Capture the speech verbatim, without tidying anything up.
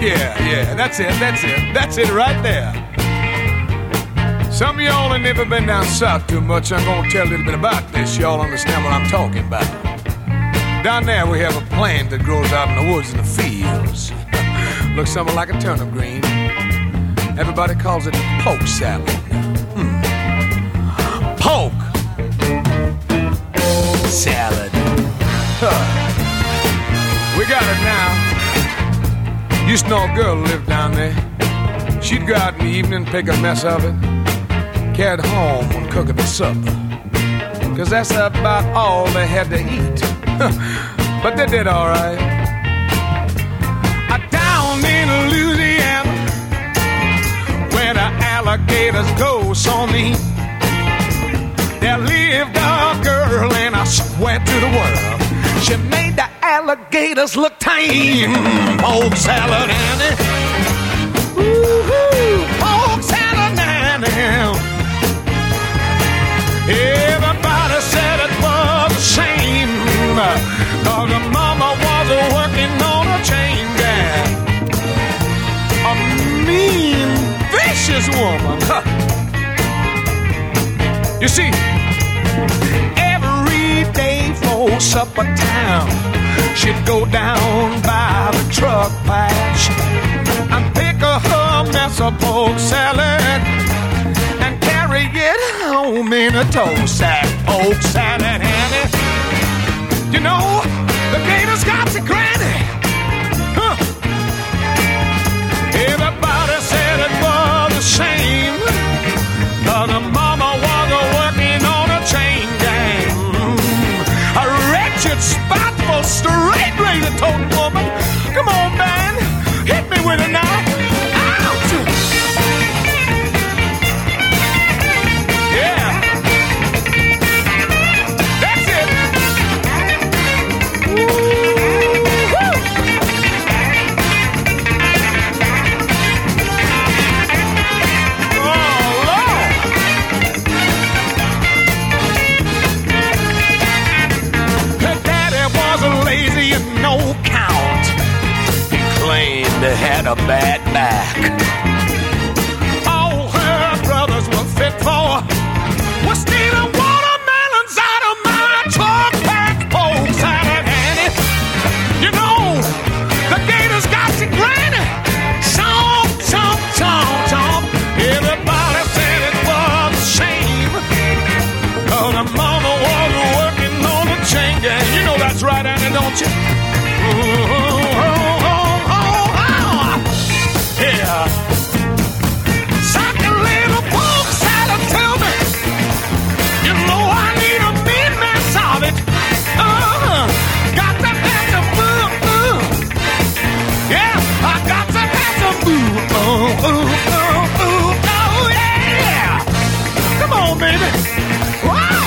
Yeah, yeah, that's it, that's it, that's it right there. Some of y'all have never been down south too much. I'm gonna tell a little bit about this. Y'all understand what I'm talking about. Down there we have a plant that grows out in the woods and the fields. Looks something like a turnip green. Everybody calls it poke salad. Hmm. Poke salad. Huh. We got it now. Used to know a girl who lived down there. She'd go out in the evening, pick a mess of it, carry it home and cook it for supper. Cause that's about all they had to eat. But they did all right. Down in Louisiana, where the alligators go so neat, there lived a girl, and I swear to the world, she made the alligators look tame. Poke salad, Annie. Woo-hoo, poke salad, Annie. Everybody said it was a shame, cause the mama was working on a chain gang. A mean, vicious woman. Huh. You see, every day for supper time, she'd go down by the truck patch and pick a her mess of poke salad and carry it home in a toe sack. Poke salad, Annie. You know, the gators got to granny. Huh. Everybody said it was a shame, cause the mama was working on a chain gang. A wretched, spiteful, straight-razor-toted woman. Come on, man, hit me with a knife. Ouch! Yeah, that's it. Woo-hoo. No count. He claimed he had a bad back. All her brothers were fit for was stealing watermelons out of my truck pack. Poke salad, Annie. You know, the gators got to granny. Chomp, chomp, chomp, chomp. Everybody said it was a shame, cause the mama was working on a chain gang. You know that's right, Annie, don't you? Oh, oh, oh, oh, oh. Yeah. Suck a little poke salad to me. You know I need a big mess of it. Uh-huh. Got to have some boo, boo. Yeah, I got to have some boo. Oh, oh, oh, oh, oh, yeah. Come on, baby. Wow.